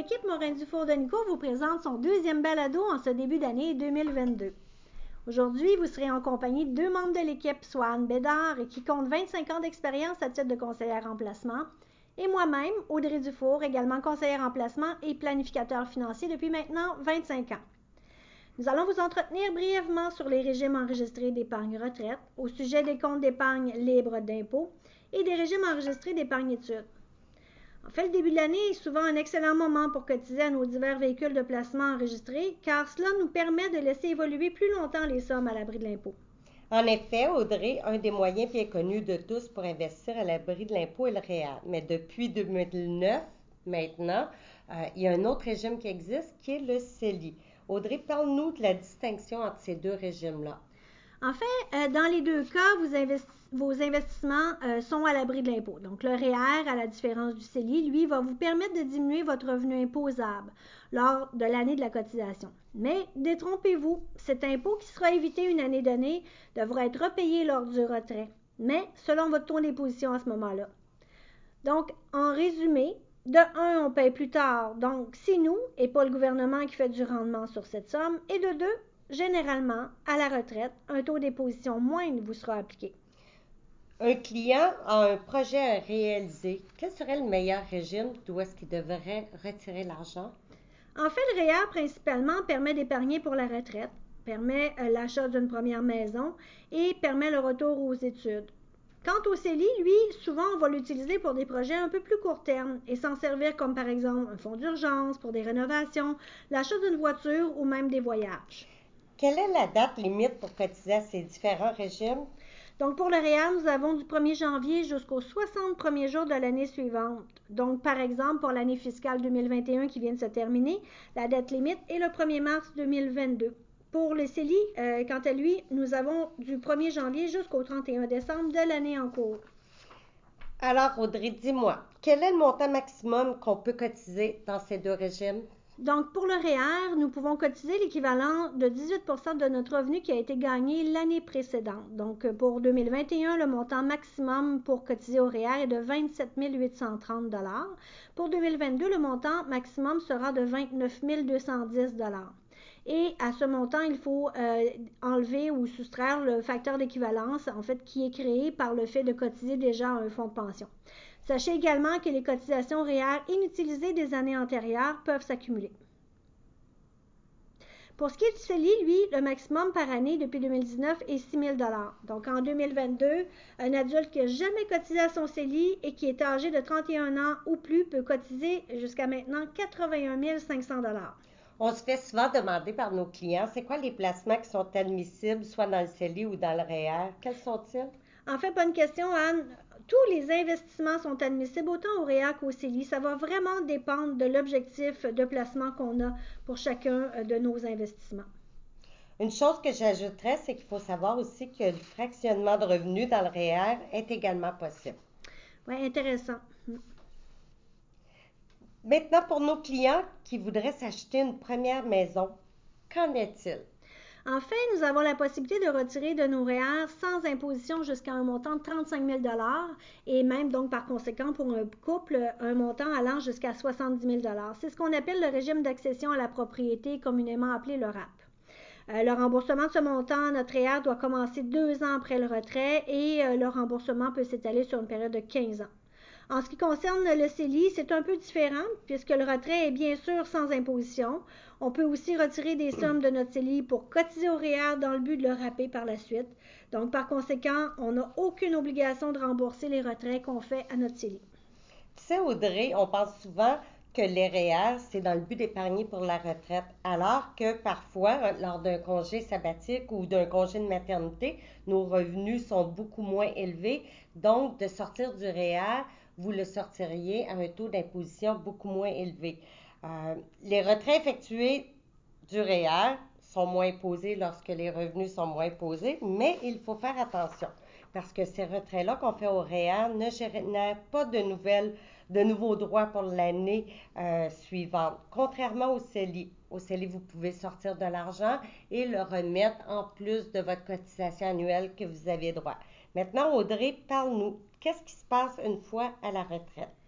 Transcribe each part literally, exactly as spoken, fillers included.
l'équipe Morin-Dufour-Denico vous présente son deuxième balado en ce début d'année deux mille vingt-deux. Aujourd'hui, vous serez en compagnie de deux membres de l'équipe, soit Anne Bédard, qui compte vingt-cinq ans d'expérience à titre de conseillère en placement, et moi-même, Audrey Dufour, également conseillère en placement et planificateur financier depuis maintenant vingt-cinq ans. Nous allons vous entretenir brièvement sur les régimes enregistrés d'épargne retraite, au sujet des comptes d'épargne libres d'impôts et des régimes enregistrés d'épargne études. En fait, le début de l'année est souvent un excellent moment pour cotiser à nos divers véhicules de placement enregistrés, car cela nous permet de laisser évoluer plus longtemps les sommes à l'abri de l'impôt. En effet, Audrey, un des moyens bien connus de tous pour investir à l'abri de l'impôt est le R E E R. Mais depuis deux mille neuf, maintenant, euh, il y a un autre régime qui existe, qui est le C E L I. Audrey, parle-nous de la distinction entre ces deux régimes-là. En fait, euh, dans les deux cas, vous investi- vos investissements euh, sont à l'abri de l'impôt. Donc, le R E E R, à la différence du C E L I, lui, va vous permettre de diminuer votre revenu imposable lors de l'année de la cotisation. Mais détrompez-vous, cet impôt qui sera évité une année donnée devra être repayé lors du retrait, mais selon votre taux d'imposition à ce moment-là. Donc, en résumé, de un, on paye plus tard, donc c'est nous et pas le gouvernement qui fait du rendement sur cette somme, et de deux, généralement, à la retraite, un taux d'imposition moindre vous sera appliqué. Un client a un projet à réaliser. Quel serait le meilleur régime d'où est-ce qu'il devrait retirer l'argent? En fait, le R E E R, principalement, permet d'épargner pour la retraite, permet euh, l'achat d'une première maison et permet le retour aux études. Quant au C E L I, lui, souvent, on va l'utiliser pour des projets un peu plus court terme et s'en servir comme, par exemple, un fonds d'urgence pour des rénovations, l'achat d'une voiture ou même des voyages. Quelle est la date limite pour cotiser à ces différents régimes? Donc, pour le R E E R, nous avons du premier janvier jusqu'aux soixante premiers jours de l'année suivante. Donc, par exemple, pour l'année fiscale deux mille vingt et un qui vient de se terminer, la date limite est le premier mars deux mille vingt-deux. Pour le C E L I, euh, quant à lui, nous avons du premier janvier jusqu'au trente et un décembre de l'année en cours. Alors, Audrey, dis-moi, quel est le montant maximum qu'on peut cotiser dans ces deux régimes? Donc, pour le R E E R, nous pouvons cotiser l'équivalent de dix-huit pour cent de notre revenu qui a été gagné l'année précédente. Donc, pour deux mille vingt et un, le montant maximum pour cotiser au R E E R est de vingt-sept mille huit cent trente dollars. Pour deux mille vingt-deux, le montant maximum sera de vingt-neuf mille deux cent dix dollars. Et à ce montant, il faut euh, enlever ou soustraire le facteur d'équivalence, en fait, qui est créé par le fait de cotiser déjà à un fonds de pension. Sachez également que les cotisations R E E R inutilisées des années antérieures peuvent s'accumuler. Pour ce qui est du C E L I, lui, le maximum par année depuis deux mille dix-neuf est six mille dollars. Donc, en deux mille vingt-deux, un adulte qui n'a jamais cotisé à son C E L I et qui est âgé de trente et un ans ou plus peut cotiser jusqu'à maintenant quatre-vingt-un mille cinq cents dollars. On se fait souvent demander par nos clients, c'est quoi les placements qui sont admissibles, soit dans le C E L I ou dans le R E E R? Quels sont-ils? En fait, bonne question, Anne. Tous les investissements sont admissibles autant au R E E R qu'au C E L I. Ça va vraiment dépendre de l'objectif de placement qu'on a pour chacun de nos investissements. Une chose que j'ajouterais, c'est qu'il faut savoir aussi que le fractionnement de revenus dans le R E E R est également possible. Oui, intéressant. Maintenant, pour nos clients qui voudraient s'acheter une première maison, qu'en est-il? En fait, nous avons la possibilité de retirer de nos R E E R sans imposition jusqu'à un montant de trente-cinq mille dollars et même donc par conséquent pour un couple, un montant allant jusqu'à soixante-dix mille dollars. C'est ce qu'on appelle le régime d'accession à la propriété, communément appelé le R A P. Euh, le remboursement de ce montant, notre R E E R doit commencer deux ans après le retrait et euh, le remboursement peut s'étaler sur une période de quinze ans. En ce qui concerne le C E L I, c'est un peu différent puisque le retrait est bien sûr sans imposition. On peut aussi retirer des sommes de notre C E L I pour cotiser au R E E R dans le but de le rapper par la suite. Donc, par conséquent, on n'a aucune obligation de rembourser les retraits qu'on fait à notre C E L I. Tu sais, Audrey, on pense souvent que les R E E R, c'est dans le but d'épargner pour la retraite, alors que parfois, lors d'un congé sabbatique ou d'un congé de maternité, nos revenus sont beaucoup moins élevés. Donc, de sortir du R E E R, vous le sortiriez à un taux d'imposition beaucoup moins élevé. Euh, les retraits effectués du R E E R sont moins imposés lorsque les revenus sont moins imposés, mais il faut faire attention parce que ces retraits-là qu'on fait au R E E R ne génèrent pas de nouvelles, de nouveaux droits pour l'année euh, suivante. Contrairement au C E L I. Au C E L I, vous pouvez sortir de l'argent et le remettre en plus de votre cotisation annuelle que vous avez droit. Maintenant, Audrey, parle-nous. Qu'est-ce qui se passe une fois à la retraite?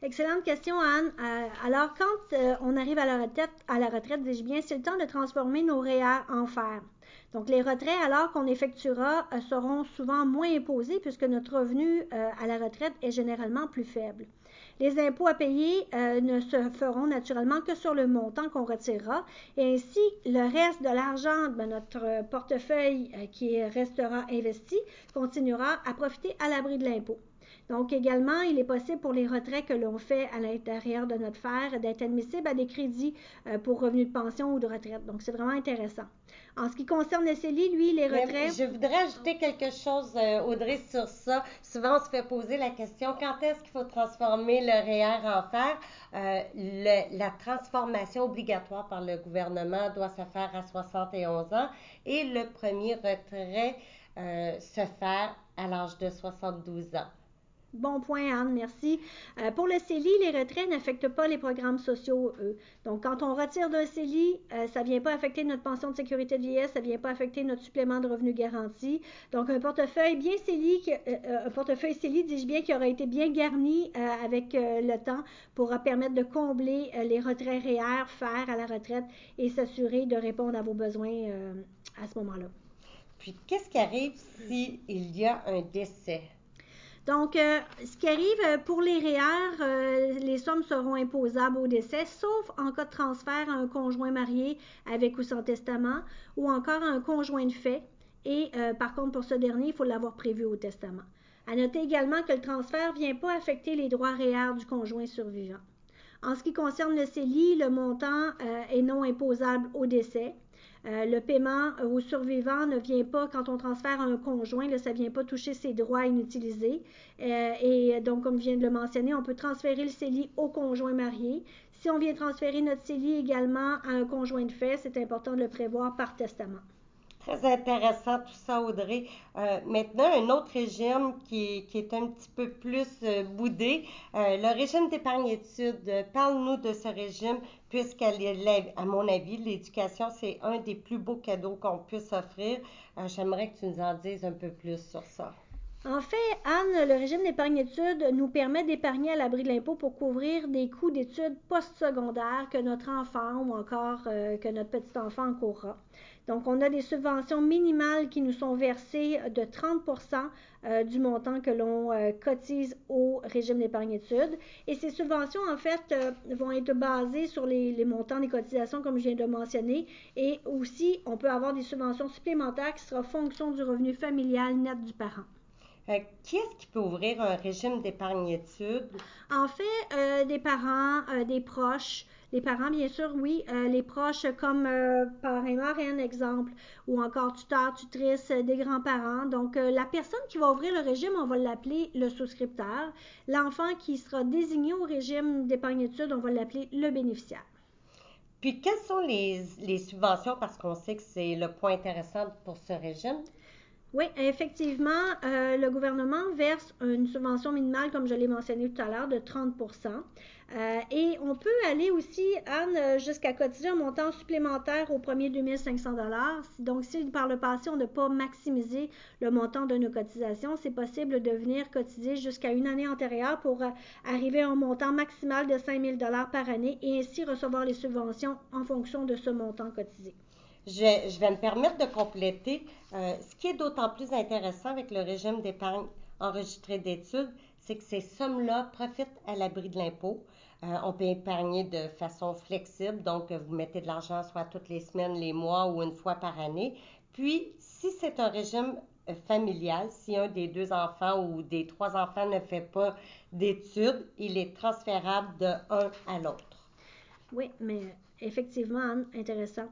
Excellente question, Anne. Euh, alors, quand euh, on arrive à la retraite, à la retraite, dis-je bien, c'est le temps de transformer nos R E E R en F E R. Donc, les retraits, alors qu'on effectuera, euh, seront souvent moins imposés puisque notre revenu euh, à la retraite est généralement plus faible. Les impôts à payer euh, ne se feront naturellement que sur le montant qu'on retirera et ainsi le reste de l'argent de notre portefeuille euh, qui restera investi continuera à profiter à l'abri de l'impôt. Donc également, il est possible pour les retraits que l'on fait à l'intérieur de notre F E R d'être admissibles à des crédits euh, pour revenus de pension ou de retraite. Donc c'est vraiment intéressant. En ce qui concerne le C E L I, lui, les Mais retraits... je voudrais ajouter quelque chose, euh, Audrey, sur ça. Souvent, on se fait poser la question, quand est-ce qu'il faut transformer le R E E R en F E R? Euh, le- la transformation obligatoire par le gouvernement doit se faire à soixante et onze ans et le premier retrait euh, se faire à l'âge de soixante-douze ans. Bon point, Anne, merci. Euh, pour le C E L I, les retraits n'affectent pas les programmes sociaux, eux. Donc, quand on retire d'un C E L I, euh, ça ne vient pas affecter notre pension de sécurité de vieillesse, ça ne vient pas affecter notre supplément de revenu garanti. Donc, un portefeuille bien C E L I, qui- euh, un portefeuille C E L I, dis-je bien, qui aura été bien garni euh, avec euh, le temps pourra permettre de combler euh, les retraits R E E R, F E R à la retraite et s'assurer de répondre à vos besoins euh, à ce moment-là. Puis, qu'est-ce qui arrive s'il y a un décès? Donc, euh, ce qui arrive euh, pour les R E E R, euh, les sommes seront imposables au décès, sauf en cas de transfert à un conjoint marié avec ou sans testament, ou encore à un conjoint de fait. Et euh, par contre, pour ce dernier, il faut l'avoir prévu au testament. À noter également que le transfert ne vient pas affecter les droits R E E R du conjoint survivant. En ce qui concerne le C E L I, le montant euh, est non imposable au décès. Euh, le paiement euh, au survivant ne vient pas quand on transfère à un conjoint, là, ça ne vient pas toucher ses droits inutilisés. Euh, et donc, comme je viens de le mentionner, on peut transférer le C E L I au conjoint marié. Si on vient transférer notre C E L I également à un conjoint de fait, c'est important de le prévoir par testament. Très intéressant tout ça, Audrey. Euh, maintenant, un autre régime qui, qui est un petit peu plus euh, boudé, euh, le régime d'épargne-études. Euh, Parle-nous de ce régime, puisqu'à à mon avis, l'éducation, c'est un des plus beaux cadeaux qu'on puisse offrir. Euh, J'aimerais que tu nous en dises un peu plus sur ça. En fait, Anne, le régime d'épargne-études nous permet d'épargner à l'abri de l'impôt pour couvrir des coûts d'études postsecondaires que notre enfant ou encore euh, que notre petit-enfant encourra. Donc, on a des subventions minimales qui nous sont versées de trente pour cent euh, du montant que l'on euh, cotise au régime d'épargne-études. Et ces subventions, en fait, euh, vont être basées sur les, les montants des cotisations, comme je viens de mentionner. Et aussi, on peut avoir des subventions supplémentaires qui sera fonction du revenu familial net du parent. Euh, qui est-ce qui peut ouvrir un régime d'épargne-études? En fait, euh, des parents, euh, des proches, les parents, bien sûr, oui, euh, les proches comme euh, parrain et marraine, exemple, ou encore tuteur, tutrice, euh, des grands-parents. Donc, euh, la personne qui va ouvrir le régime, on va l'appeler le souscripteur. L'enfant qui sera désigné au régime d'épargne-études, on va l'appeler le bénéficiaire. Puis, quelles sont les, les subventions, parce qu'on sait que c'est le point intéressant pour ce régime? Oui, effectivement, euh, le gouvernement verse une subvention minimale, comme je l'ai mentionné tout à l'heure, de trente pour cent. Euh, et on peut aller aussi, Anne, jusqu'à cotiser un montant supplémentaire au premier deux mille cinq cents dollars. Donc, si par le passé, on n'a pas maximisé le montant de nos cotisations, c'est possible de venir cotiser jusqu'à une année antérieure pour euh, arriver à un montant maximal de cinq mille dollars par année et ainsi recevoir les subventions en fonction de ce montant cotisé. Je, je vais me permettre de compléter. Euh, ce qui est d'autant plus intéressant avec le régime d'épargne enregistré d'études, c'est que ces sommes-là profitent à l'abri de l'impôt. Euh, on peut épargner de façon flexible, donc vous mettez de l'argent soit toutes les semaines, les mois ou une fois par année. Puis, si c'est un régime euh, familial, si un des deux enfants ou des trois enfants ne fait pas d'études, il est transférable de un à l'autre. Oui, mais effectivement, Anne, intéressant.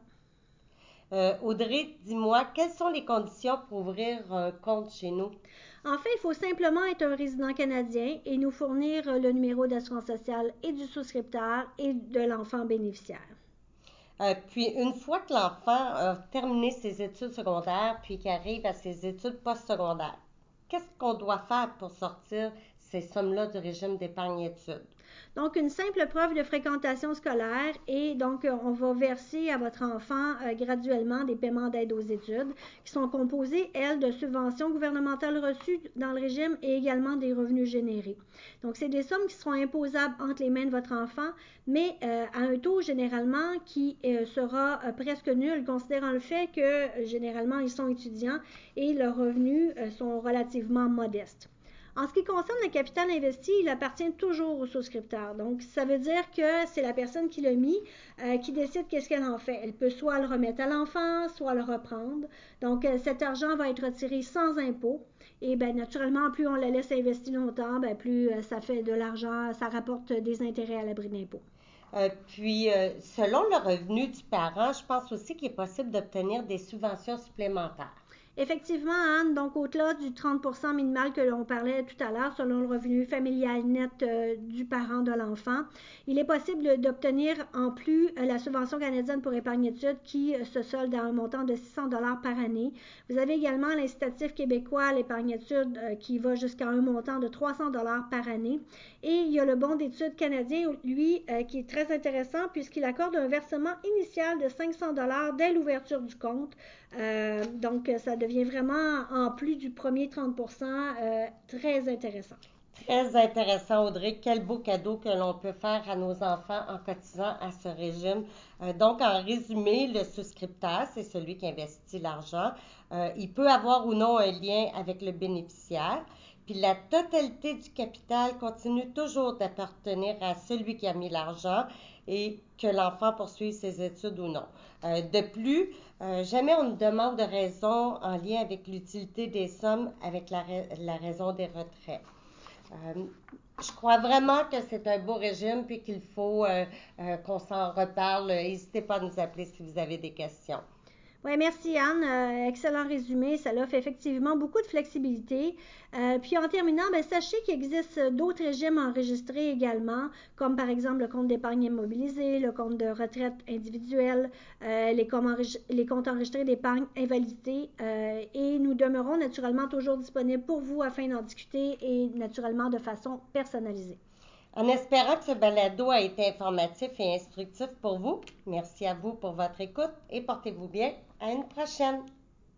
Euh, Audrey, dis-moi, quelles sont les conditions pour ouvrir un compte chez nous? En fait, il faut simplement être un résident canadien et nous fournir le numéro d'assurance sociale et du souscripteur et de l'enfant bénéficiaire. Euh, puis, une fois que l'enfant a terminé ses études secondaires, puis qu'il arrive à ses études postsecondaires, qu'est-ce qu'on doit faire pour sortir ces sommes-là du régime d'épargne-études. Donc, une simple preuve de fréquentation scolaire et donc, on va verser à votre enfant euh, graduellement des paiements d'aide aux études qui sont composés, elles, de subventions gouvernementales reçues dans le régime et également des revenus générés. Donc, c'est des sommes qui seront imposables entre les mains de votre enfant, mais euh, à un taux généralement qui euh, sera euh, presque nul, considérant le fait que euh, généralement ils sont étudiants et leurs revenus euh, sont relativement modestes. En ce qui concerne le capital investi, il appartient toujours au souscripteur. Donc, ça veut dire que c'est la personne qui l'a mis euh, qui décide qu'est-ce qu'elle en fait. Elle peut soit le remettre à l'enfant, soit le reprendre. Donc, euh, cet argent va être retiré sans impôt. Et bien, naturellement, plus on la laisse investir longtemps, bien, plus euh, ça fait de l'argent, ça rapporte des intérêts à l'abri d'impôt. Euh, puis, euh, selon le revenu du parent, je pense aussi qu'il est possible d'obtenir des subventions supplémentaires. Effectivement, Anne, donc au-delà du trente pour cent minimal que l'on parlait tout à l'heure, selon le revenu familial net euh, du parent de l'enfant, il est possible d'obtenir en plus euh, la subvention canadienne pour épargne-études qui euh, se solde à un montant de six cents dollars par année. Vous avez également l'incitatif québécois à l'épargne-études euh, qui va jusqu'à un montant de trois cents dollars par année. Et il y a le bon d'études canadien, lui, euh, qui est très intéressant puisqu'il accorde un versement initial de cinq cents dollars dès l'ouverture du compte. Euh, donc, ça devient vraiment, en plus du premier trente pour cent, euh, très intéressant. Très intéressant, Audrey. Quel beau cadeau que l'on peut faire à nos enfants en cotisant à ce régime. Euh, donc, en résumé, le souscripteur, c'est celui qui investit l'argent. Euh, il peut avoir ou non un lien avec le bénéficiaire. Puis la totalité du capital continue toujours d'appartenir à celui qui a mis l'argent et que l'enfant poursuive ses études ou non. Euh, de plus, euh, jamais on ne demande de raison en lien avec l'utilité des sommes avec la, la raison des retraits. Euh, je crois vraiment que c'est un beau régime puis qu'il faut euh, euh, qu'on s'en reparle. N'hésitez pas à nous appeler si vous avez des questions. Oui, merci Anne. Euh, excellent résumé. Ça offre effectivement beaucoup de flexibilité. Euh, puis en terminant, ben, sachez qu'il existe d'autres régimes enregistrés également, comme par exemple le compte d'épargne immobilisé, le compte de retraite individuelle, euh, les, les comptes enregistrés d'épargne invalidité. Euh, et nous demeurons naturellement toujours disponibles pour vous afin d'en discuter et naturellement de façon personnalisée. En espérant que ce balado a été informatif et instructif pour vous, merci à vous pour votre écoute et portez-vous bien. À une prochaine!